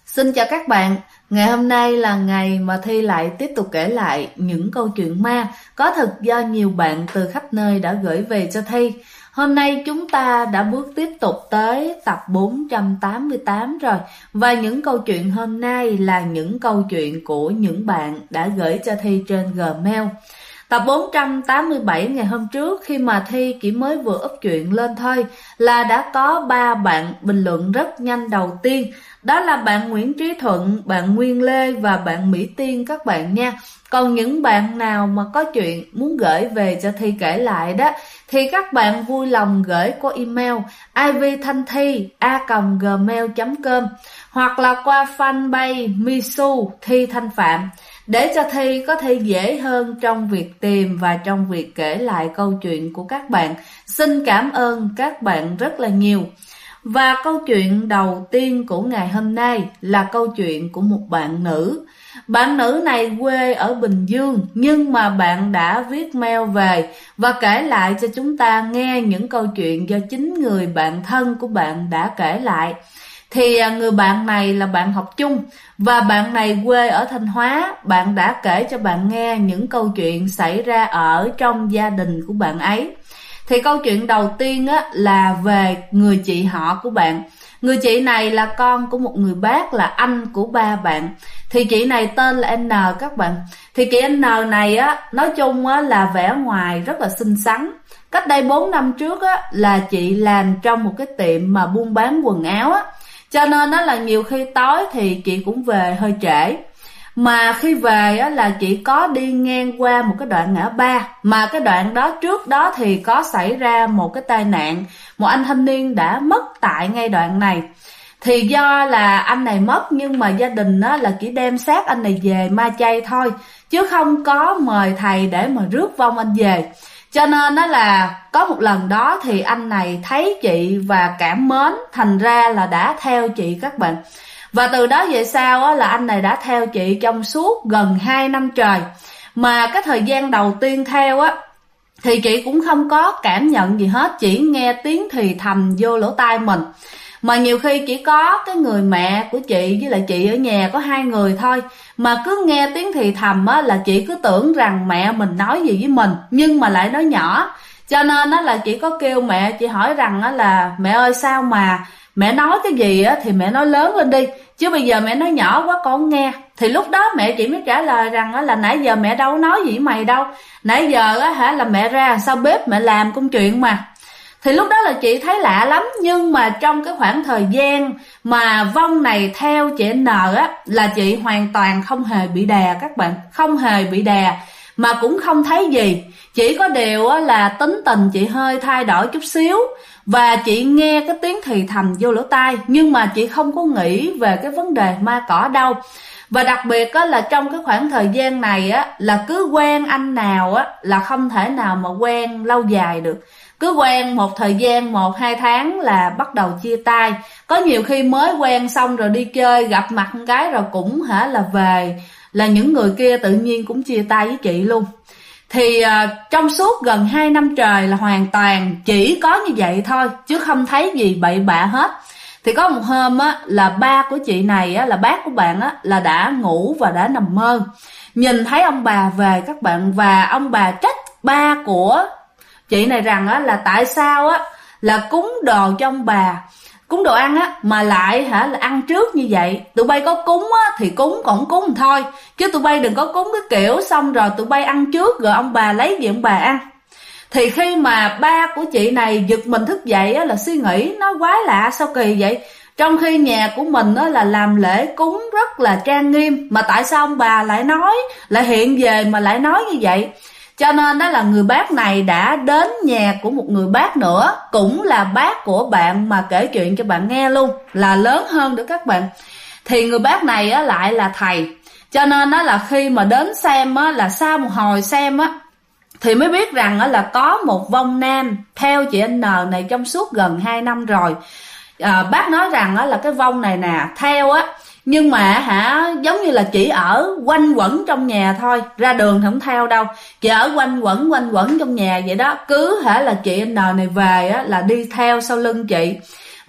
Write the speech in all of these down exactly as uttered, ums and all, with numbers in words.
Xin chào các bạn, ngày hôm nay là ngày mà Thi lại tiếp tục kể lại những câu chuyện ma có thật do nhiều bạn từ khắp nơi đã gửi về cho Thi. Hôm nay chúng ta đã bước tiếp tục tới tập bốn trăm tám mươi tám rồi. Và những câu chuyện hôm nay là những câu chuyện của những bạn đã gửi cho Thi trên Gmail. Tập bốn trăm tám mươi bảy ngày hôm trước khi mà Thi chỉ mới vừa up chuyện lên thôi là đã có ba bạn bình luận rất nhanh đầu tiên. Đó là bạn Nguyễn Trí Thuận, bạn Nguyên Lê và bạn Mỹ Tiên các bạn nha. Còn những bạn nào mà có chuyện muốn gửi về cho Thi kể lại đó thì các bạn vui lòng gửi qua email ivthanthi a còng gmail chấm com hoặc là qua fanpage Misu Thi Thanh Phạm để cho Thi có thể dễ hơn trong việc tìm và trong việc kể lại câu chuyện của các bạn. Xin cảm ơn các bạn rất là nhiều. Và câu chuyện đầu tiên của ngày hôm nay là câu chuyện của một bạn nữ. Bạn nữ này quê ở Bình Dương nhưng mà bạn đã viết mail về và kể lại cho chúng ta nghe những câu chuyện do chính người bạn thân của bạn đã kể lại. Thì người bạn này là bạn học chung và bạn này quê ở Thanh Hóa. Bạn đã kể cho bạn nghe những câu chuyện xảy ra ở trong gia đình của bạn ấy. Thì câu chuyện đầu tiên á, là về người chị họ của bạn. Người chị này là con của một người bác là anh của ba bạn. Thì chị này tên là N các bạn. Thì chị N này á, nói chung á, là vẻ ngoài rất là xinh xắn. Cách đây bốn năm trước á, là chị làm trong một cái tiệm mà buôn bán quần áo á. Cho nên á, là nhiều khi tối thì chị cũng về hơi trễ. Mà khi về á, là chị có đi ngang qua một cái đoạn ngã ba. Mà cái đoạn đó trước đó thì có xảy ra một cái tai nạn. Một anh thanh niên đã mất tại ngay đoạn này. Thì do là anh này mất nhưng mà gia đình á, là chỉ đem xác anh này về ma chay thôi. Chứ không có mời thầy để mà rước vong anh về. Cho nên đó là có một lần đó thì anh này thấy chị và cảm mến. Thành ra là đã theo chị các bạn. Và từ đó về sau á, là anh này đã theo chị trong suốt gần hai năm trời. Mà cái thời gian đầu tiên theo á thì chị cũng không có cảm nhận gì hết. Chỉ nghe tiếng thì thầm vô lỗ tai mình. Mà nhiều khi chỉ có cái người mẹ của chị với lại chị ở nhà có hai người thôi. Mà cứ nghe tiếng thì thầm á, là chị cứ tưởng rằng mẹ mình nói gì với mình nhưng mà lại nói nhỏ. Cho nên á, là chị có kêu mẹ, chị hỏi rằng á, là mẹ ơi sao mà mẹ nói cái gì á thì mẹ nói lớn lên đi, chứ bây giờ mẹ nói nhỏ quá con không nghe. Thì lúc đó mẹ chị mới trả lời rằng á, là nãy giờ mẹ đâu nói gì với mày đâu. Nãy giờ á, hả là mẹ ra sau bếp mẹ làm công chuyện mà. Thì lúc đó là chị thấy lạ lắm. Nhưng mà trong cái khoảng thời gian mà vong này theo chị N á, là chị hoàn toàn không hề bị đè các bạn. Không hề bị đè mà cũng không thấy gì. Chỉ có điều á, là tính tình chị hơi thay đổi chút xíu. Và chị nghe cái tiếng thì thầm vô lỗ tai. Nhưng mà chị không có nghĩ về cái vấn đề ma cỏ đâu. Và đặc biệt á, là trong cái khoảng thời gian này á, là cứ quen anh nào á, là không thể nào mà quen lâu dài được. Cứ quen một thời gian, một hai tháng là bắt đầu chia tay. Có nhiều khi mới quen xong rồi đi chơi, gặp mặt một cái rồi cũng hả là về. Là những người kia tự nhiên cũng chia tay với chị luôn. Thì uh, trong suốt gần hai năm trời là hoàn toàn chỉ có như vậy thôi, chứ không thấy gì bậy bạ hết. Thì có một hôm á, là ba của chị này á, là bác của bạn á, là đã ngủ và đã nằm mơ. Nhìn thấy ông bà về các bạn, và ông bà trách ba của chị này rằng á, là tại sao á, là cúng đồ cho ông bà, cúng đồ ăn á, mà lại hả là ăn trước như vậy. Tụi bay có cúng á thì cúng, còn cúng thôi, chứ tụi bay đừng có cúng cái kiểu xong rồi tụi bay ăn trước rồi ông bà lấy gì ông bà ăn. Thì khi mà ba của chị này giật mình thức dậy á, là suy nghĩ nó quái lạ sao kỳ vậy. Trong khi nhà của mình á, là làm lễ cúng rất là trang nghiêm, mà tại sao ông bà lại nói, lại hiện về mà lại nói như vậy. Cho nên đó là người bác này đã đến nhà của một người bác nữa, cũng là bác của bạn mà kể chuyện cho bạn nghe luôn, là lớn hơn nữa các bạn. Thì người bác này á, lại là thầy. Cho nên đó là khi mà đến xem á, là sau một hồi xem á, thì mới biết rằng á, là có một vong nam theo chị N này trong suốt gần hai năm rồi. À, bác nói rằng á, là cái vong này nè theo á, nhưng mà hả giống như là chỉ ở quanh quẩn trong nhà thôi, ra đường thì không theo đâu, chỉ ở quanh quẩn quanh quẩn trong nhà vậy đó. Cứ hả là chị N này về á, là đi theo sau lưng chị.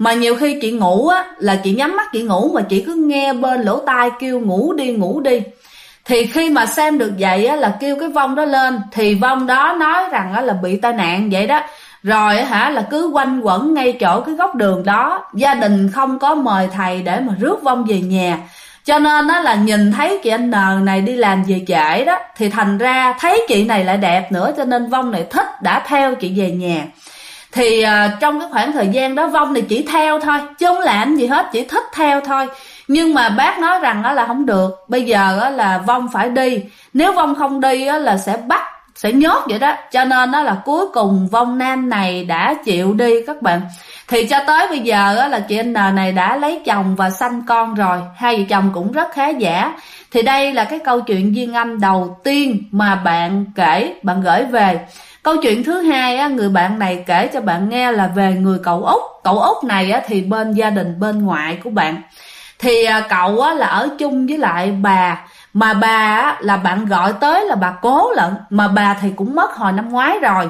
Mà nhiều khi chị ngủ á, là chị nhắm mắt chị ngủ mà chị cứ nghe bên lỗ tai kêu ngủ đi ngủ đi. Thì khi mà xem được vậy á, là kêu cái vong đó lên, thì vong đó nói rằng á, là bị tai nạn vậy đó. Rồi hả là cứ quanh quẩn ngay chỗ cái góc đường đó. Gia đình không có mời thầy để mà rước vong về nhà, cho nên á là nhìn thấy chị anh N này đi làm về trễ đó, thì thành ra thấy chị này lại đẹp nữa, cho nên vong này thích, đã theo chị về nhà. Thì uh, trong cái khoảng thời gian đó vong này chỉ theo thôi, chứ không làm gì hết, chỉ thích theo thôi. Nhưng mà bác nói rằng á là không được, bây giờ á là vong phải đi, nếu vong không đi á là sẽ bắt, sẽ nhốt vậy đó. Cho nên á là cuối cùng vong nam này đã chịu đi các bạn. Thì cho tới bây giờ á là chị anh N này đã lấy chồng và sanh con rồi, hai vợ chồng cũng rất khá giả. Thì đây là cái câu chuyện duyên âm đầu tiên mà bạn kể, bạn gửi về. Câu chuyện thứ hai á, người bạn này kể cho bạn nghe là về người cậu Út. Cậu Út này á thì bên gia đình bên ngoại của bạn. Thì à, cậu á là ở chung với lại bà, mà bà á là bạn gọi tới là bà Cố lận, mà bà thì cũng mất hồi năm ngoái rồi.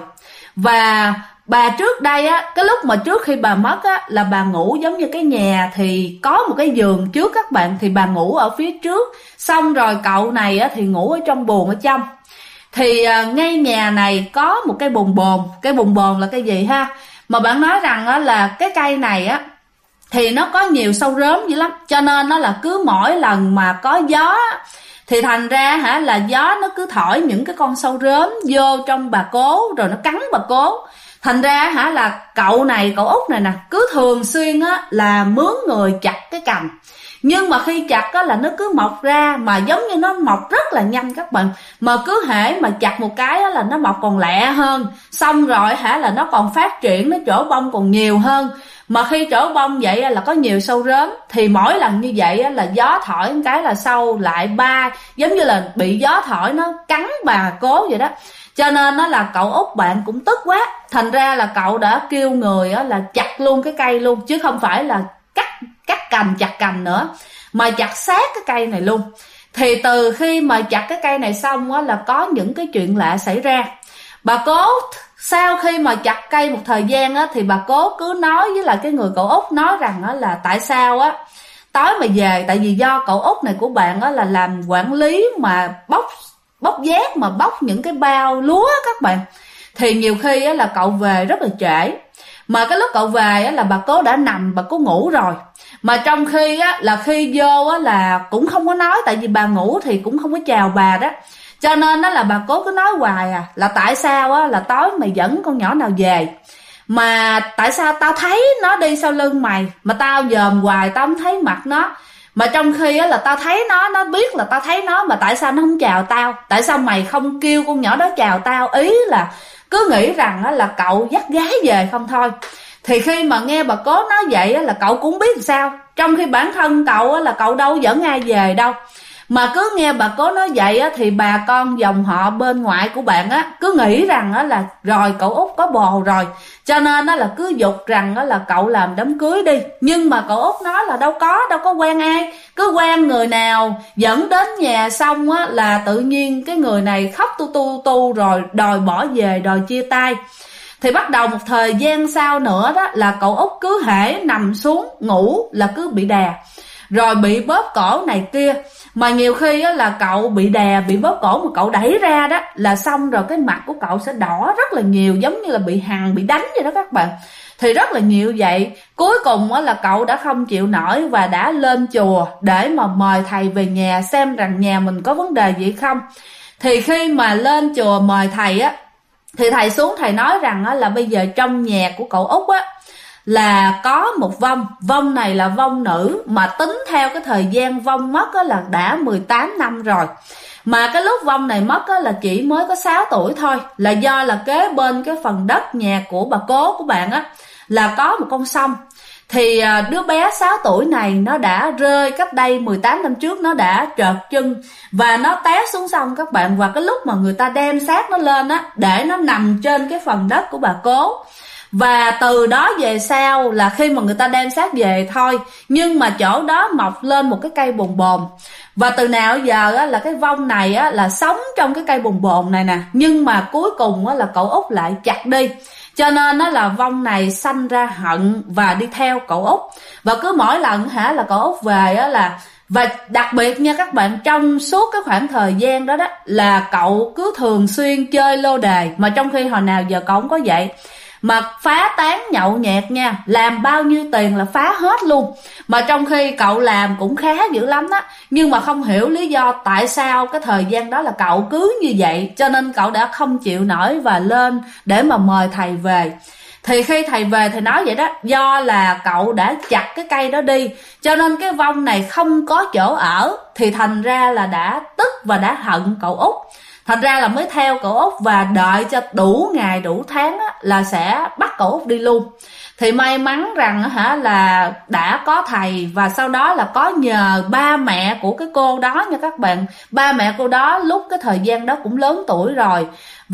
Và bà trước đây á, cái lúc mà trước khi bà mất á, là bà ngủ giống như cái nhà thì có một cái giường trước các bạn, thì bà ngủ ở phía trước, xong rồi cậu này á thì ngủ ở trong buồng ở trong. Thì à, ngay nhà này có một cái bồn bồn. Cái bồn bồn là cái gì ha? Mà bạn nói rằng á là cái cây này á thì nó có nhiều sâu rớm dữ lắm, cho nên nó là cứ mỗi lần mà có gió thì thành ra hả là gió nó cứ thổi những cái con sâu rớm vô trong bà Cố, rồi nó cắn bà Cố. Thành ra hả là cậu này, cậu Út này nè, cứ thường xuyên á là mướn người chặt cái cành. Nhưng mà khi chặt á là nó cứ mọc ra, mà giống như nó mọc rất là nhanh các bạn. Mà cứ hễ mà chặt một cái á là nó mọc còn lẹ hơn. Xong rồi hả là nó còn phát triển, nó trổ bông còn nhiều hơn. Mà khi trổ bông vậy là có nhiều sâu rớm. Thì mỗi lần như vậy là gió thổi một cái là sâu lại ba, giống như là bị gió thổi nó cắn bà Cố vậy đó. Cho nên nó là cậu Út bạn cũng tức quá. Thành ra là cậu đã kêu người á là chặt luôn cái cây luôn, chứ không phải là cắt cắt cành chặt cành nữa, mà chặt sát cái cây này luôn. Thì từ khi mà chặt cái cây này xong á là có những cái chuyện lạ xảy ra. Bà Cố sau khi mà chặt cây một thời gian á thì bà Cố cứ nói với lại cái người cậu Út, nói rằng á là tại sao á tối mà về, tại vì do cậu Út này của bạn á là làm quản lý mà bóc bóc giác, mà bóc những cái bao lúa các bạn. Thì nhiều khi á là cậu về rất là trễ, mà cái lúc cậu về á là bà Cố đã nằm, bà Cố ngủ rồi. Mà trong khi á là khi vô á là cũng không có nói, tại vì bà ngủ thì cũng không có chào bà đó. Cho nên đó là bà Cố cứ nói hoài à, là tại sao á là tối mày dẫn con nhỏ nào về, mà tại sao tao thấy nó đi sau lưng mày mà tao dòm hoài tao không thấy mặt nó. Mà trong khi á là tao thấy nó, nó biết là tao thấy nó, mà tại sao nó không chào tao, tại sao mày không kêu con nhỏ đó chào tao. Ý là cứ nghĩ rằng á là cậu dắt gái về không thôi. Thì khi mà nghe bà Cố nói vậy á là cậu cũng biết làm sao, trong khi bản thân cậu á là cậu đâu dẫn ai về đâu. Mà cứ nghe bà Cố nói vậy á thì bà con dòng họ bên ngoại của bạn á cứ nghĩ rằng á là rồi cậu Út có bồ rồi, cho nên á là cứ giục rằng á là cậu làm đám cưới đi. Nhưng mà cậu Út nói là đâu có, đâu có quen ai, cứ quen người nào dẫn đến nhà xong á là tự nhiên cái người này khóc tu tu tu rồi đòi bỏ về, đòi chia tay. Thì bắt đầu một thời gian sau nữa đó là cậu Út cứ hễ nằm xuống ngủ là cứ bị đè, rồi bị bóp cổ này kia. Mà nhiều khi á là cậu bị đè, bị bóp cổ mà cậu đẩy ra đó là xong rồi cái mặt của cậu sẽ đỏ rất là nhiều, giống như là bị hằn, bị đánh vậy đó các bạn. Thì rất là nhiều vậy. Cuối cùng á là cậu đã không chịu nổi và đã lên chùa để mà mời thầy về nhà xem rằng nhà mình có vấn đề gì không. Thì khi mà lên chùa mời thầy á, thì thầy xuống thầy nói rằng á là bây giờ trong nhà của cậu Út á là có một vong. Vong này là vong nữ, mà tính theo cái thời gian vong mất á là đã mười tám năm rồi. Mà cái lúc vong này mất á là chỉ mới có sáu tuổi thôi. Là do là kế bên cái phần đất nhà của bà Cố của bạn á là có một con sông. Thì đứa bé sáu tuổi này nó đã rơi cách đây mười tám năm trước, nó đã trợt chân và nó té xuống sông các bạn. Và cái lúc mà người ta đem xác nó lên á để nó nằm trên cái phần đất của bà Cố. Và từ đó về sau là khi mà người ta đem xác về thôi, nhưng mà chỗ đó mọc lên một cái cây bồn bồn. Và từ nào giờ á, là cái vong này á, là sống trong cái cây bồn bồn này nè. Nhưng mà cuối cùng á, là cậu Út lại chặt đi. Cho cho nên nó là vong này sanh ra hận và đi theo cậu Út. Và cứ mỗi lần hả là cậu Út về á là, và đặc biệt nha các bạn, trong suốt cái khoảng thời gian đó đó là cậu cứ thường xuyên chơi lô đề, mà trong khi hồi nào giờ cậu không có vậy, mà phá tán nhậu nhẹt nha, làm bao nhiêu tiền là phá hết luôn. Mà trong khi cậu làm cũng khá dữ lắm á, nhưng mà không hiểu lý do tại sao cái thời gian đó là cậu cứ như vậy, cho nên cậu đã không chịu nổi và lên để mà mời thầy về. Thì khi thầy về thì nói vậy đó, do là cậu đã chặt cái cây đó đi, cho nên cái vong này không có chỗ ở, thì thành ra là đã tức và đã hận cậu Út. Thành ra là mới theo cậu Út và đợi cho đủ ngày đủ tháng á, là sẽ bắt cậu Út đi luôn. Thì may mắn rằng hả là đã có thầy, và sau đó là có nhờ ba mẹ của cái cô đó nha các bạn. Ba mẹ cô đó lúc cái thời gian đó cũng lớn tuổi rồi,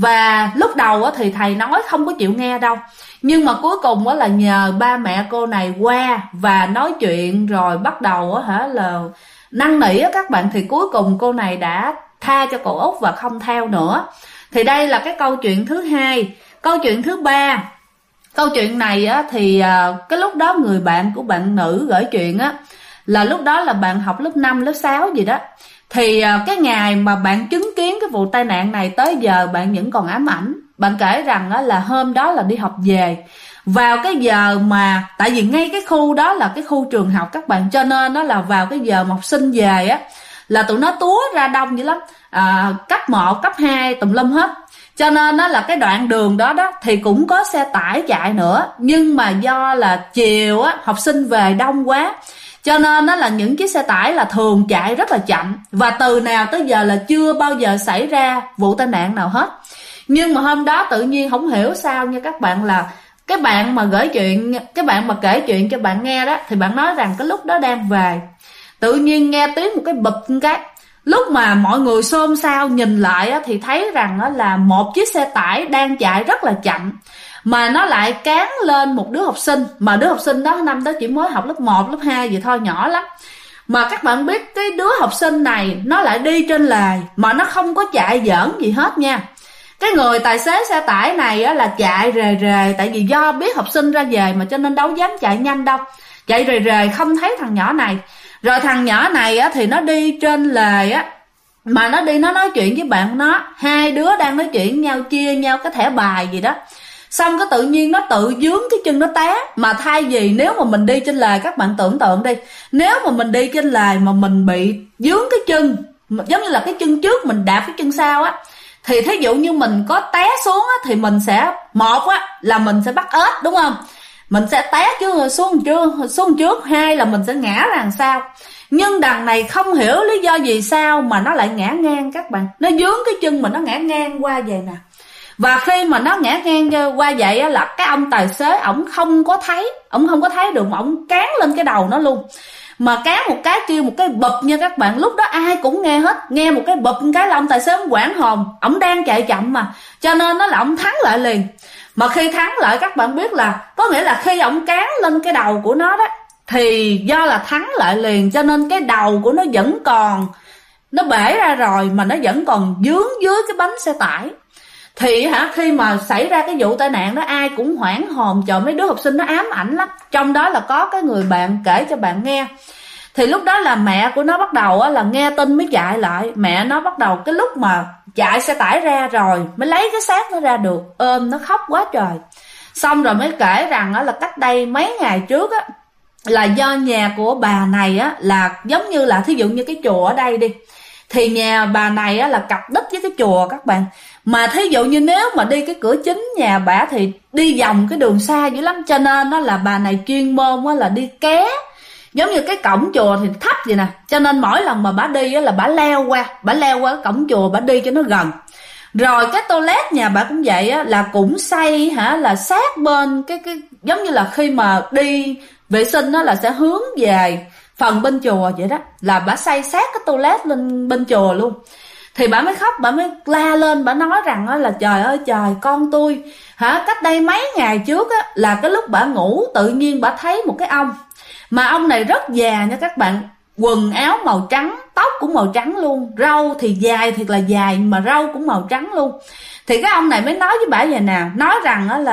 và lúc đầu á thì thầy nói không có chịu nghe đâu, nhưng mà cuối cùng á là nhờ ba mẹ cô này qua và nói chuyện rồi bắt đầu á hả là năn nỉ á các bạn, thì cuối cùng cô này đã tha cho cậu Út và không theo nữa. Thì đây là cái câu chuyện thứ hai. Câu chuyện thứ ba, câu chuyện này á thì cái lúc đó người bạn của bạn nữ gửi chuyện á, là lúc đó là bạn học lớp năm, lớp sáu gì đó. Thì cái ngày mà bạn chứng kiến cái vụ tai nạn này tới giờ bạn vẫn còn ám ảnh. Bạn kể rằng á là hôm đó là đi học về, vào cái giờ mà, tại vì ngay cái khu đó là cái khu trường học các bạn, cho nên nó là vào cái giờ mà học sinh về á là tụi nó túa ra đông dữ lắm, à, cấp một, cấp hai tùm lum hết. Cho nên đó là cái đoạn đường đó đó thì cũng có xe tải chạy nữa, nhưng mà do là chiều á học sinh về đông quá, cho nên đó là những chiếc xe tải là thường chạy rất là chậm, và từ nào tới giờ là chưa bao giờ xảy ra vụ tai nạn nào hết. Nhưng mà hôm đó tự nhiên không hiểu sao nha các bạn, là cái bạn mà gửi chuyện, cái bạn mà kể chuyện cho bạn nghe đó, thì bạn nói rằng cái lúc đó đang về, tự nhiên nghe tiếng một cái bụp một cái. Lúc mà mọi người xôn xao nhìn lại á, thì thấy rằng á, là một chiếc xe tải đang chạy rất là chậm, mà nó lại cán lên một đứa học sinh, mà đứa học sinh đó năm đó chỉ mới học lớp một, lớp hai vậy thôi, nhỏ lắm. Mà các bạn biết cái đứa học sinh này nó lại đi trên lề, mà nó không có chạy giỡn gì hết nha. Cái người tài xế xe tải này á, là chạy rề rề, tại vì do biết học sinh ra về mà, cho nên đâu dám chạy nhanh đâu, chạy rề rề không thấy thằng nhỏ này. Rồi thằng nhỏ này á, thì nó đi trên lề á, mà nó đi nó nói chuyện với bạn nó, hai đứa đang nói chuyện nhau, chia nhau cái thẻ bài gì đó. Xong cái tự nhiên nó tự dướng cái chân nó té. Mà thay vì nếu mà mình đi trên lề, các bạn tưởng tượng đi, nếu mà mình đi trên lề mà mình bị dướng cái chân, giống như là cái chân trước mình đạp cái chân sau á, thì thí dụ như mình có té xuống á, thì mình sẽ, một á là mình sẽ bắt ếch đúng không, mình sẽ té chứ xuống trước, xuống trước. Hai là mình sẽ ngã ra đằng sau. Nhưng đằng này không hiểu lý do gì sao mà nó lại ngã ngang các bạn, nó dướng cái chân mà nó ngã ngang qua vậy nè. Và khi mà nó ngã ngang qua vậy á, là cái ông tài xế ổng không có thấy, ổng không có thấy được, mà ổng cán lên cái đầu nó luôn. Mà cán một cái kêu một cái bụp nha các bạn, lúc đó ai cũng nghe hết, nghe một cái bụp một cái là ông tài xế ổng hoảng hồn, ổng đang chạy chậm mà, cho nên nó là ổng thắng lại liền. Mà khi thắng lại các bạn biết là, có nghĩa là khi ổng cán lên cái đầu của nó đó, thì do là thắng lại liền, cho nên cái đầu của nó vẫn còn, nó bể ra rồi mà nó vẫn còn dướng dưới cái bánh xe tải. Thì hả, khi mà xảy ra cái vụ tai nạn đó, ai cũng hoảng hồn, trời, mấy đứa học sinh nó ám ảnh lắm. Trong đó là có cái người bạn kể cho bạn nghe. Thì lúc đó là mẹ của nó bắt đầu á, là nghe tin mới chạy lại. Mẹ nó bắt đầu cái lúc mà chạy xe tải ra rồi mới lấy cái xác nó ra được, ôm nó khóc quá trời. Xong rồi mới kể rằng á, là cách đây mấy ngày trước á, là do nhà của bà này á, là giống như là thí dụ như cái chùa ở đây đi, thì nhà bà này á, là cặp đích với cái chùa các bạn. Mà thí dụ như nếu mà đi cái cửa chính nhà bà thì đi vòng cái đường xa dữ lắm, cho nên nó là bà này chuyên môn á, là đi ké, giống như cái cổng chùa thì thấp vậy nè, cho nên mỗi lần mà bà đi á, là bà leo qua, bà leo qua cái cổng chùa, bà đi cho nó gần. Rồi cái toilet nhà bà cũng vậy á, là cũng xây hả, là sát bên cái cái giống như là khi mà đi vệ sinh đó là sẽ hướng về phần bên chùa vậy đó, là bà xây sát cái toilet lên bên chùa luôn. Thì bà mới khóc, bà mới la lên, bà nói rằng á, là trời ơi trời, con tôi hả, cách đây mấy ngày trước á, là cái lúc bà ngủ tự nhiên bà thấy một cái ông, mà ông này rất già nha các bạn, quần áo màu trắng, tóc cũng màu trắng luôn, râu thì dài thiệt là dài, mà râu cũng màu trắng luôn. Thì cái ông này mới nói với bà vậy nè, nói rằng á, là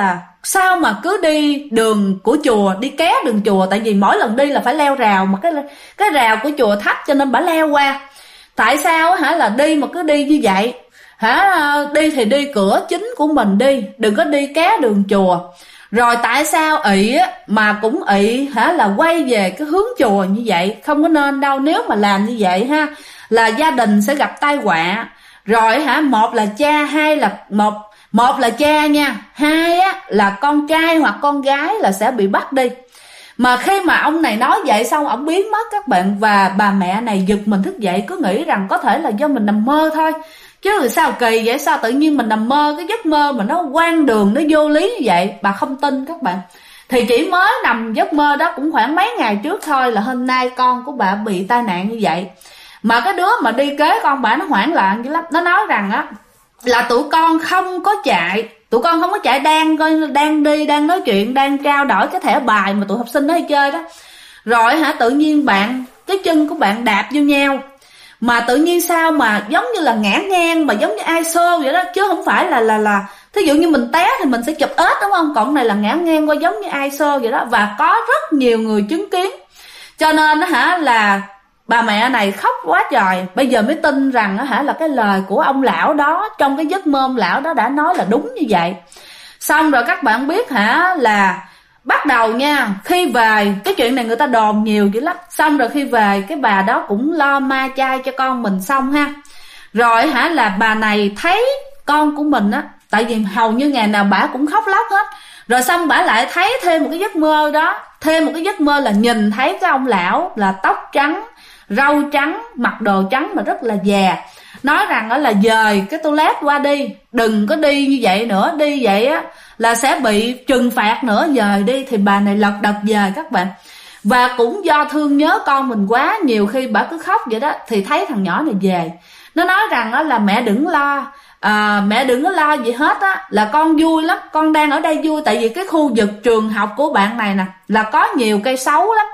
sao mà cứ đi đường của chùa, đi ké đường chùa, tại vì mỗi lần đi là phải leo rào, mà cái cái rào của chùa thấp cho nên bả leo qua. Tại sao hả là đi mà cứ đi như vậy hả? Đi thì đi cửa chính của mình đi, đừng có đi ké đường chùa. Rồi tại sao ị mà cũng ị hả là quay về cái hướng chùa như vậy? Không có nên đâu. Nếu mà làm như vậy ha là gia đình sẽ gặp tai họa. Rồi hả, một là cha, hai là một một là cha nha, hai á là con trai hoặc con gái là sẽ bị bắt đi. Mà khi mà ông này nói vậy xong ông biến mất các bạn, và bà mẹ này giật mình thức dậy, cứ nghĩ rằng có thể là do mình nằm mơ thôi. Chứ sao kỳ vậy, sao tự nhiên mình nằm mơ cái giấc mơ mà nó hoang đường, nó vô lý như vậy. Bà không tin các bạn. Thì chỉ mới nằm giấc mơ đó cũng khoảng mấy ngày trước thôi là hôm nay con của bà bị tai nạn như vậy. Mà cái đứa mà đi kế con bà nó hoảng loạn dữ lắm. Nó nói rằng á là tụi con không có chạy, tụi con không có chạy, đang coi đang đi, đang nói chuyện, đang trao đổi cái thẻ bài mà tụi học sinh đó hay chơi đó. Rồi hả, tự nhiên bạn, cái chân của bạn đạp vô nhau, mà tự nhiên sao mà giống như là ngã ngang, mà giống như ai xô vậy đó, chứ không phải là là là thí dụ như mình té thì mình sẽ chụp ếch đúng không, còn này là ngã ngang qua giống như ai xô vậy đó. Và có rất nhiều người chứng kiến, cho nên hả là bà mẹ này khóc quá trời. Bây giờ mới tin rằng hả là cái lời của ông lão đó trong cái giấc mơ ông lão đó đã nói là đúng như vậy. Xong rồi các bạn biết hả là bắt đầu nha, khi về cái chuyện này người ta đồn nhiều dữ lắm. Xong rồi khi về cái bà đó cũng lo ma chay cho con mình xong ha. Rồi hả là bà này thấy con của mình á, tại vì hầu như ngày nào bà cũng khóc lóc hết. Rồi xong bà lại thấy thêm một cái giấc mơ đó, thêm một cái giấc mơ là nhìn thấy cái ông lão là tóc trắng, râu trắng, mặc đồ trắng mà rất là già, nói rằng đó là dời cái toilet qua đi, đừng có đi như vậy nữa, đi vậy á là sẽ bị trừng phạt nữa, dời đi. Thì bà này lật đật dời các bạn. Và cũng do thương nhớ con mình quá, nhiều khi bà cứ khóc vậy đó, thì thấy thằng nhỏ này về, nó nói rằng đó là mẹ đừng lo, à, mẹ đừng có lo gì hết á, là con vui lắm, con đang ở đây vui. Tại vì cái khu vực trường học của bạn này nè là có nhiều cây sấu lắm,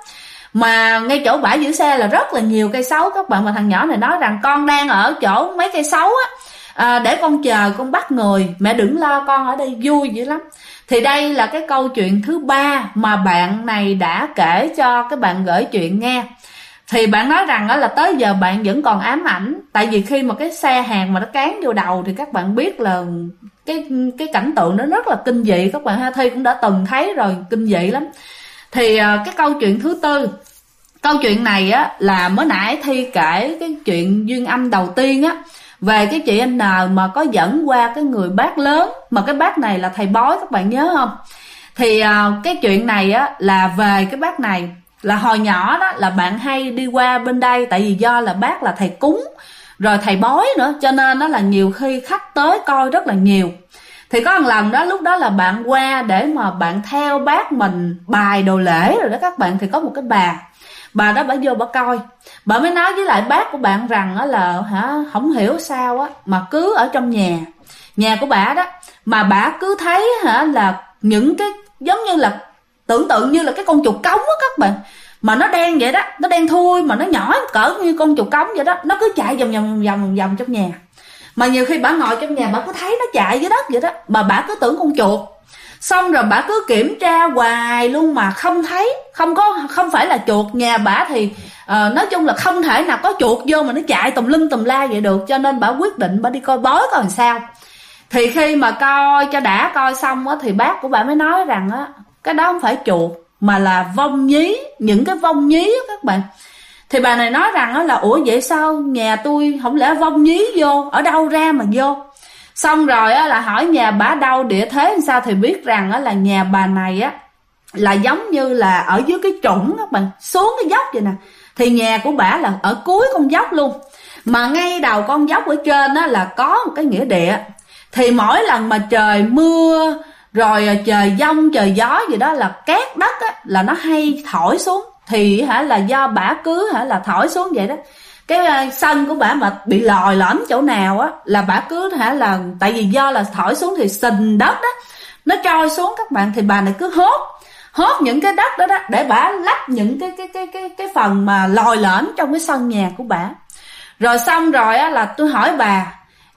mà ngay chỗ bãi giữ xe là rất là nhiều cây sấu các bạn. Mà thằng nhỏ này nói rằng con đang ở chỗ mấy cây sấu á, à, để con chờ con bắt người, mẹ đừng lo, con ở đây vui dữ lắm. Thì đây là cái câu chuyện thứ ba mà bạn này đã kể cho cái bạn gửi chuyện nghe. Thì bạn nói rằng đó là tới giờ bạn vẫn còn ám ảnh. Tại vì khi mà cái xe hàng mà nó cán vô đầu thì các bạn biết là cái cái cảnh tượng nó rất là kinh dị. Các bạn ha, Thi cũng đã từng thấy rồi, kinh dị lắm. Thì cái câu chuyện thứ tư, câu chuyện này á là mới nãy Thi kể cái chuyện duyên âm đầu tiên á, về cái chị anh N mà có dẫn qua cái người bác lớn, mà cái bác này là thầy bói, các bạn nhớ không? Thì cái chuyện này á là về cái bác này là hồi nhỏ đó là bạn hay đi qua bên đây, tại vì do là bác là thầy cúng rồi thầy bói nữa, cho nên nó là nhiều khi khách tới coi rất là nhiều. Thì có một lần đó, lúc đó là bạn qua để mà bạn theo bác mình bài đồ lễ rồi đó các bạn. Thì có một cái bà bà đó bà vô bà coi, bà mới nói với lại bác của bạn rằng đó là hả không hiểu sao á mà cứ ở trong nhà nhà của bà đó mà bà cứ thấy hả là những cái giống như là tưởng tượng như là cái con chuột cống á các bạn, mà nó đen vậy đó, nó đen thui mà nó nhỏ cỡ như con chuột cống vậy đó, nó cứ chạy vòng vòng vòng vòng trong nhà. Mà nhiều khi bà ngồi trong nhà bà cứ thấy nó chạy dưới đất vậy đó, mà bà cứ tưởng con chuột. Xong rồi bà cứ kiểm tra hoài luôn mà không thấy, không có, không phải là chuột. Nhà bà thì uh, nói chung là không thể nào có chuột vô mà nó chạy tùm lum tùm la vậy được, cho nên bà quyết định bà đi coi bói coi làm sao. Thì khi mà coi cho đã coi xong á, thì bác của bà mới nói rằng á cái đó không phải chuột mà là vong nhí, những cái vong nhí á các bạn. Thì bà này nói rằng á là ủa vậy sao nhà tôi không lẽ vong nhí vô, ở đâu ra mà vô. Xong rồi á là hỏi nhà bà đâu, địa thế làm sao, thì biết rằng á là nhà bà này á là giống như là ở dưới cái trũng các bạn, xuống cái dốc vậy nè. Thì nhà của bà là ở cuối con dốc luôn, mà ngay đầu con dốc ở trên á là có một cái nghĩa địa. Thì mỗi lần mà trời mưa rồi trời giông trời gió gì đó là cát đất á là nó hay thổi xuống. Thì hả là do bả cứ hả là thổi xuống vậy đó. Cái sân của bả mà bị lòi lõm chỗ nào á là bả cứ hả là tại vì do là thổi xuống thì sình đất đó nó trôi xuống các bạn. Thì bà này cứ hốt hốt những cái đất đó đó để bả lấp những cái cái cái cái cái phần mà lòi lõm trong cái sân nhà của bả. Rồi xong rồi á là tôi hỏi bà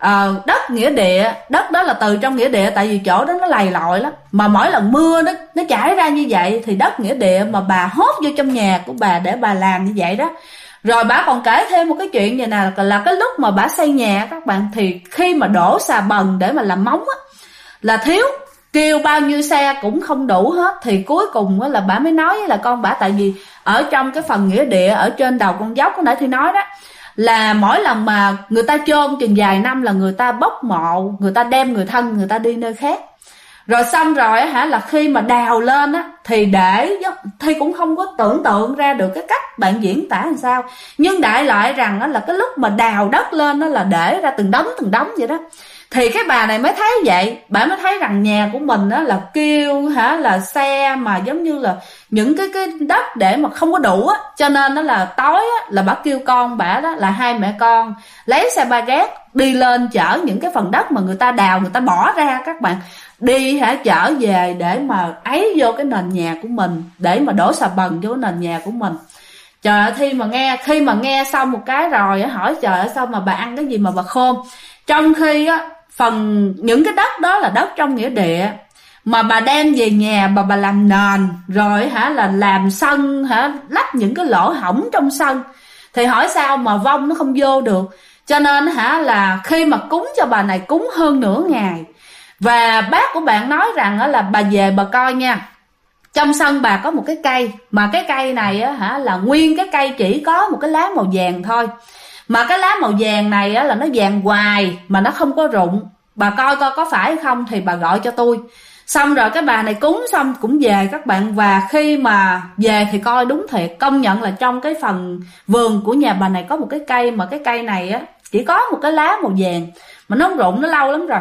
Ờ, đất nghĩa địa, đất đó là từ trong nghĩa địa, tại vì chỗ đó nó lầy lội lắm, mà mỗi lần mưa nó nó chảy ra như vậy thì đất nghĩa địa mà bà hốt vô trong nhà của bà để bà làm như vậy đó. Rồi bà còn kể thêm một cái chuyện vậy nè, là cái lúc mà bà xây nhà các bạn, thì khi mà đổ xà bần để mà làm móng á là thiếu, kêu bao nhiêu xe cũng không đủ hết. Thì cuối cùng á là bà mới nói với là con bà, tại vì ở trong cái phần nghĩa địa ở trên đầu con dốc hồi nãy thì nói đó, là mỗi lần mà người ta chôn chừng vài năm là người ta bốc mộ, người ta đem người thân người ta đi nơi khác. Rồi xong rồi hả, là khi mà đào lên á thì để thì cũng không có tưởng tượng ra được cái cách bạn diễn tả làm sao, nhưng đại loại rằng á là cái lúc mà đào đất lên đó là để ra từng đống từng đống vậy đó. Thì cái bà này mới thấy vậy, bà mới thấy rằng nhà của mình á là kêu hả, là xe mà giống như là những cái cái đất để mà không có đủ á, cho nên nó là tối á là bà kêu con bà đó là hai mẹ con lấy xe ba gác đi lên chở những cái phần đất mà người ta đào, người ta bỏ ra các bạn, đi hả chở về để mà ấy vô cái nền nhà của mình, để mà đổ xà bần vô nền nhà của mình. Trời ơi, khi mà nghe khi mà nghe xong một cái rồi á, hỏi trời ơi sao mà bà ăn cái gì mà bà khôn, trong khi á phần những cái đất đó là đất trong nghĩa địa mà bà đem về nhà bà bà làm nền, rồi hả là làm sân hả, lắp những cái lỗ hổng trong sân, thì hỏi sao mà vong nó không vô được. Cho nên hả là khi mà cúng cho bà này cúng hơn nửa ngày. Và bác của bạn nói rằng á là bà về bà coi nha, trong sân bà có một cái cây, mà cái cây này á hả là nguyên cái cây chỉ có một cái lá màu vàng thôi, mà cái lá màu vàng này á là nó vàng hoài mà nó không có rụng. Bà coi coi có phải không thì bà gọi cho tôi. Xong rồi cái bà này cúng xong cũng về các bạn, và khi mà về thì coi đúng thiệt, công nhận là trong cái phần vườn của nhà bà này có một cái cây, mà cái cây này á chỉ có một cái lá màu vàng mà nó không rụng, nó lâu lắm rồi.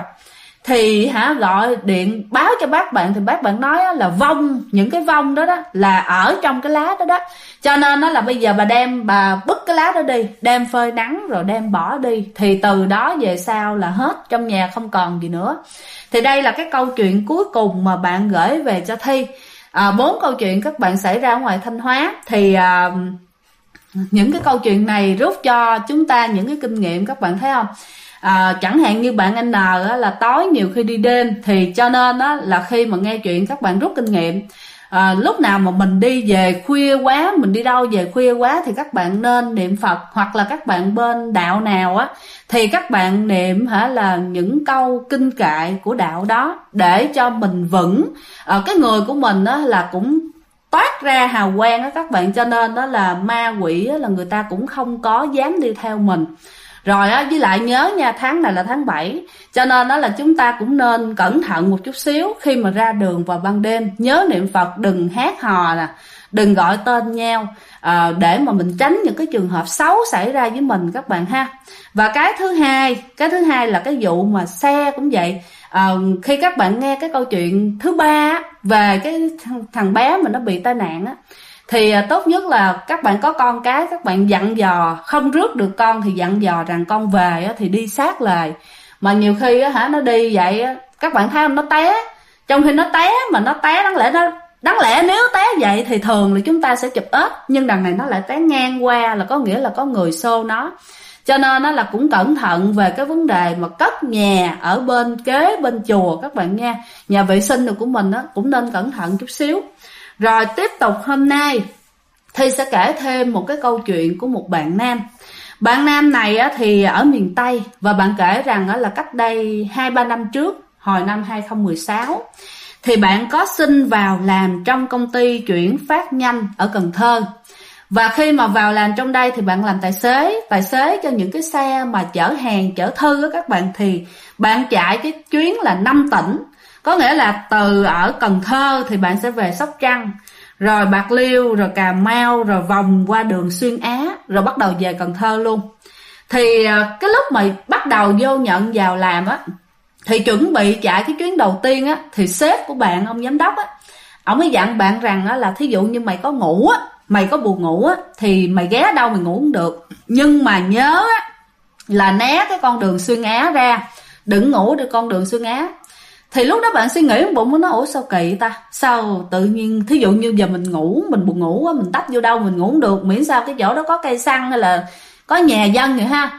Thì hả gọi điện báo cho bác bạn, thì bác bạn nói là vong, những cái vong đó đó là ở trong cái lá đó đó. Cho nên nó là bây giờ bà đem bà bứt cái lá đó đi, đem phơi nắng rồi đem bỏ đi, thì từ đó về sau là hết, trong nhà không còn gì nữa. Thì đây là cái câu chuyện cuối cùng mà bạn gửi về cho Thi. à, Bốn câu chuyện các bạn xảy ra ở ngoài Thanh Hóa. Thì à, những cái câu chuyện này rút cho chúng ta những cái kinh nghiệm, các bạn thấy không? À, chẳng hạn như bạn N á, là tối nhiều khi đi đêm, thì cho nên á, là khi mà nghe chuyện các bạn rút kinh nghiệm. à, Lúc nào mà mình đi về khuya quá, mình đi đâu về khuya quá thì các bạn nên niệm Phật, hoặc là các bạn bên đạo nào á thì các bạn niệm hả là những câu kinh kệ của đạo đó, để cho mình vững. à, Cái người của mình á, là cũng toát ra hào quang á các bạn, cho nên đó là ma quỷ á, là người ta cũng không có dám đi theo mình. Rồi á, với lại nhớ nha, tháng này là tháng bảy, cho nên đó là chúng ta cũng nên cẩn thận một chút xíu khi mà ra đường vào ban đêm. Nhớ niệm Phật, đừng hát hò nè, đừng gọi tên nhau, à, để mà mình tránh những cái trường hợp xấu xảy ra với mình các bạn ha. Và cái thứ hai, cái thứ hai là cái vụ mà xe cũng vậy. À, khi các bạn nghe cái câu chuyện thứ ba về cái thằng, thằng bé mà nó bị tai nạn á, thì tốt nhất là các bạn có con cái, các bạn dặn dò, không rước được con thì dặn dò rằng con về thì đi sát lời. Mà nhiều khi á hả, nó đi vậy á, các bạn thấy không, nó té, trong khi nó té mà nó té đáng lẽ nó đáng lẽ nếu té vậy thì thường là chúng ta sẽ chụp ếch, nhưng đằng này nó lại té ngang qua, là có nghĩa là có người xô nó. Cho nên nó là cũng cẩn thận về cái vấn đề mà cất nhà ở bên kế bên chùa các bạn nha. Nhà vệ sinh của mình á cũng nên cẩn thận chút xíu. Rồi tiếp tục hôm nay Thi sẽ kể thêm một cái câu chuyện của một bạn nam. Bạn nam này á, thì ở miền Tây, và bạn kể rằng á, là cách đây hai ba năm trước, hồi năm hai không một sáu, thì bạn có xin vào làm trong công ty chuyển phát nhanh ở Cần Thơ. Và khi mà vào làm trong đây thì bạn làm tài xế, tài xế cho những cái xe mà chở hàng, chở thư á các bạn, thì bạn chạy cái chuyến là năm tỉnh. Có nghĩa là từ ở Cần Thơ thì bạn sẽ về Sóc Trăng, rồi Bạc Liêu, rồi Cà Mau, rồi vòng qua đường xuyên Á, rồi bắt đầu về Cần Thơ luôn. Thì cái lúc mà bắt đầu vô nhận vào làm á, thì chuẩn bị chạy cái chuyến đầu tiên á, thì sếp của bạn, ông giám đốc á, ông mới dặn bạn rằng á, là thí dụ như mày có ngủ á, mày có buồn ngủ á, thì mày ghé đâu mày ngủ cũng được, nhưng mà nhớ á, là né cái con đường xuyên Á ra, đừng ngủ được con đường xuyên Á. Thì lúc đó bạn suy nghĩ bụng nó nói, ủa sao kỳ ta, sao tự nhiên thí dụ như giờ mình ngủ, mình buồn ngủ á, mình tấp vô đâu mình ngủ cũng được, miễn sao cái chỗ đó có cây xăng hay là có nhà dân vậy ha.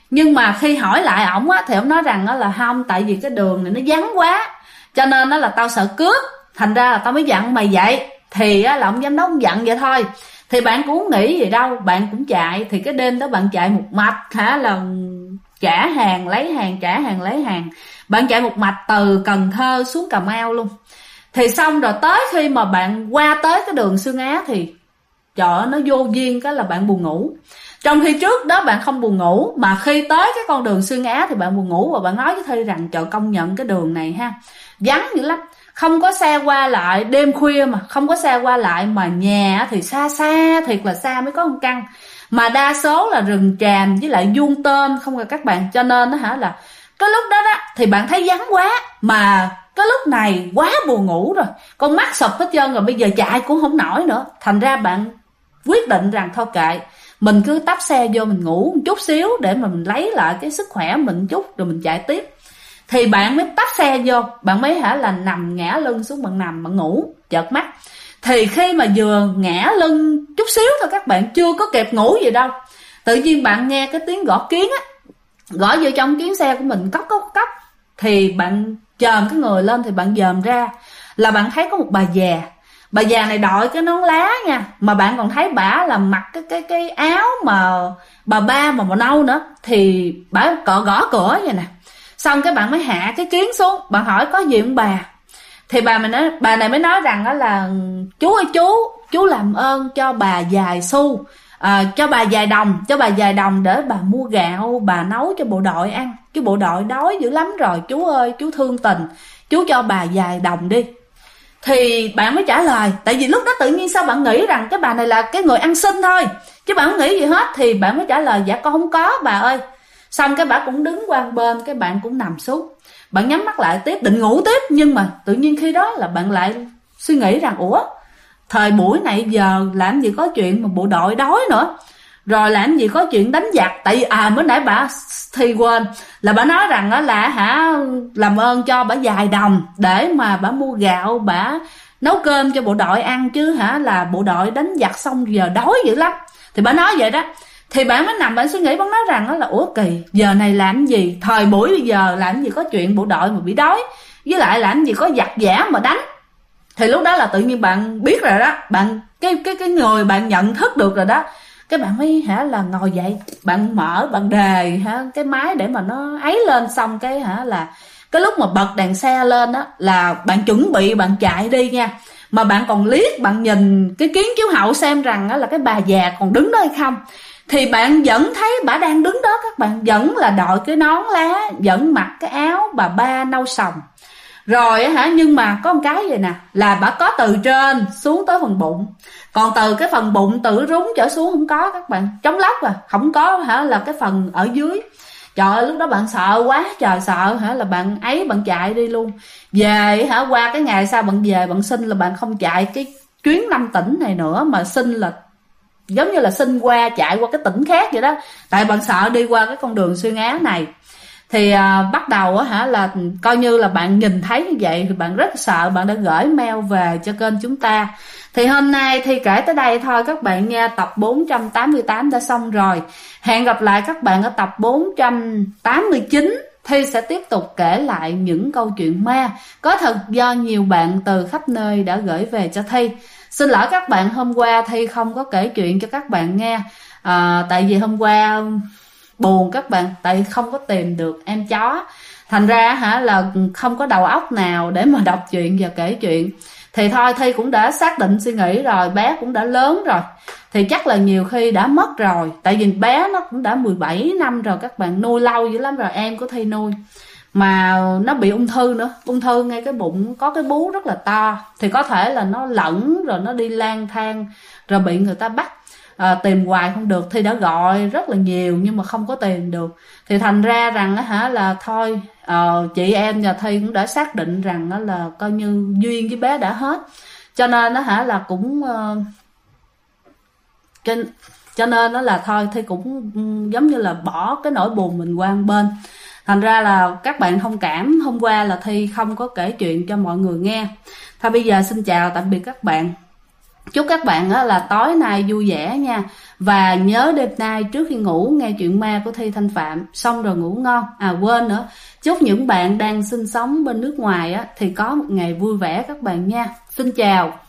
Nhưng mà khi hỏi lại ổng á thì ổng nói rằng á là không, tại vì cái đường này nó vắng quá, cho nên nó là tao sợ cướp, thành ra là tao mới dặn mày vậy. Thì á là ông giám đốc dặn vậy thôi. Thì bạn cũng không nghĩ gì đâu, bạn cũng chạy. Thì cái đêm đó bạn chạy một mạch hả, là trả hàng lấy hàng, trả hàng lấy hàng. Bạn chạy một mạch từ Cần Thơ xuống Cà Mau luôn. Thì xong rồi tới khi mà bạn qua tới cái đường Xương Á thì trời ơi, nó vô duyên cái là bạn buồn ngủ. Trong khi trước đó bạn không buồn ngủ, mà khi tới cái con đường Xương Á thì bạn buồn ngủ. Và bạn nói với Thi rằng trời, công nhận cái đường này ha, vắng dữ lắm, không có xe qua lại, đêm khuya mà không có xe qua lại, mà nhà thì xa xa, thiệt là xa mới có một căn, mà đa số là rừng tràm với lại vuông tôm không rồi các bạn. Cho nên đó hả, là cái lúc đó đó thì bạn thấy vắng quá, mà cái lúc này quá buồn ngủ rồi, con mắt sụp hết trơn rồi, bây giờ chạy cũng không nổi nữa. Thành ra bạn quyết định rằng thôi kệ, mình cứ tấp xe vô mình ngủ một chút xíu để mà mình lấy lại cái sức khỏe mình một chút rồi mình chạy tiếp. Thì bạn mới tắt xe vô, bạn mới hả là nằm ngã lưng xuống, bạn nằm bạn ngủ chợt mắt. Thì khi mà vừa ngã lưng chút xíu thôi các bạn, chưa có kịp ngủ gì đâu, tự nhiên bạn nghe cái tiếng gõ kiến á, gõ vô trong kiến xe của mình cốc cốc cốc. Thì bạn chồm cái người lên thì bạn dòm ra là bạn thấy có một bà già. Bà già này đội cái nón lá nha, mà bạn còn thấy bả là mặc cái cái cái áo mà bà ba mà màu nâu nữa. Thì bả cọ gõ cửa vậy nè. Xong cái bạn mới hạ cái kiến xuống, bạn hỏi có gì không bà. Thì bà mình nói, bà này mới nói rằng đó là chú ơi chú, chú làm ơn cho bà vài xu, à, cho bà vài đồng, cho bà vài đồng để bà mua gạo, bà nấu cho bộ đội ăn. Cái bộ đội đói dữ lắm rồi, chú ơi, chú thương tình, chú cho bà vài đồng đi. Thì bạn mới trả lời, tại vì lúc đó tự nhiên sao bạn nghĩ rằng cái bà này là cái người ăn xin thôi, chứ bạn không nghĩ gì hết. Thì bạn mới trả lời, dạ con không có bà ơi. Xong cái bà cũng đứng qua bên, cái bạn cũng nằm xuống, bạn nhắm mắt lại tiếp, định ngủ tiếp. Nhưng mà tự nhiên khi đó là bạn lại suy nghĩ rằng ủa, thời buổi này giờ làm gì có chuyện mà bộ đội đói nữa, rồi làm gì có chuyện đánh giặc. Tại vì à mới nãy bà Thi quên là bà nói rằng đó là hả, làm ơn cho bà vài đồng để mà bà mua gạo, bà nấu cơm cho bộ đội ăn, chứ hả là bộ đội đánh giặc xong giờ đói dữ lắm. Thì bà nói vậy đó. Thì bạn mới nằm bạn suy nghĩ, bạn nói rằng đó là ủa kỳ, giờ này làm gì, thời buổi bây giờ làm gì có chuyện bộ đội mà bị đói, với lại làm gì có giặc giả mà đánh. Thì lúc đó là tự nhiên bạn biết rồi đó, bạn cái cái cái người bạn nhận thức được rồi đó. Cái bạn mới hả là ngồi dậy, bạn mở bạn đề hả cái máy để mà nó ấy lên. Xong cái hả là cái lúc mà bật đèn xe lên đó là bạn chuẩn bị bạn chạy đi nha, mà bạn còn liếc bạn nhìn cái kiến chiếu hậu xem rằng đó là cái bà già còn đứng đó hay không. Thì bạn vẫn thấy bà đang đứng đó, các bạn vẫn là đội cái nón lá, vẫn mặc cái áo bà ba nâu sòng. Rồi hả, nhưng mà có một cái vậy nè, là bà có từ trên xuống tới phần bụng, còn từ cái phần bụng từ rúng trở xuống không có các bạn, trống lóc à, không có hả là cái phần ở dưới. Trời ơi, lúc đó bạn sợ quá trời sợ hả, là bạn ấy bạn chạy đi luôn. Về hả, qua cái ngày sau bạn về bạn xin là bạn không chạy cái chuyến năm tỉnh này nữa, mà xin là giống như là xin qua chạy qua cái tỉnh khác vậy đó, tại bạn sợ đi qua cái con đường Xuyên Á này. Thì à, bắt đầu á hả là coi như là bạn nhìn thấy như vậy thì bạn rất sợ, bạn đã gửi mail về cho kênh chúng ta. Thì hôm nay thì kể tới đây thôi các bạn nha, tập bốn trăm tám mươi tám đã xong rồi. Hẹn gặp lại các bạn ở tập bốn trăm tám mươi chín. Thi sẽ tiếp tục kể lại những câu chuyện ma có thật do nhiều bạn từ khắp nơi đã gửi về cho Thi. Xin lỗi các bạn, hôm qua Thi không có kể chuyện cho các bạn nghe, à, tại vì hôm qua buồn các bạn, tại không có tìm được em chó, thành ra hả là không có đầu óc nào để mà đọc chuyện và kể chuyện. Thì thôi Thi cũng đã xác định suy nghĩ rồi, bé cũng đã lớn rồi, thì chắc là nhiều khi đã mất rồi, tại vì bé nó cũng đã mười bảy năm rồi các bạn, nuôi lâu dữ lắm rồi, em của Thi nuôi mà nó bị ung thư nữa, ung thư ngay cái bụng có cái bú rất là to, thì có thể là nó lẫn rồi nó đi lang thang rồi bị người ta bắt. À, tìm hoài không được, Thi đã gọi rất là nhiều nhưng mà không có tìm được. Thì thành ra rằng hả là thôi, à, chị em nhà Thi cũng đã xác định rằng đó là coi như duyên với bé đã hết, cho nên nó hả là cũng uh, cho, cho nên nó là thôi Thi cũng giống như là bỏ cái nỗi buồn mình qua một bên. Thành ra là các bạn thông cảm, hôm qua là Thi không có kể chuyện cho mọi người nghe. Thôi bây giờ xin chào tạm biệt các bạn. Chúc các bạn là tối nay vui vẻ nha. Và nhớ đêm nay trước khi ngủ nghe chuyện ma của Thi Thanh Phạm xong rồi ngủ ngon. À quên nữa, chúc những bạn đang sinh sống bên nước ngoài á thì có một ngày vui vẻ các bạn nha. Xin chào.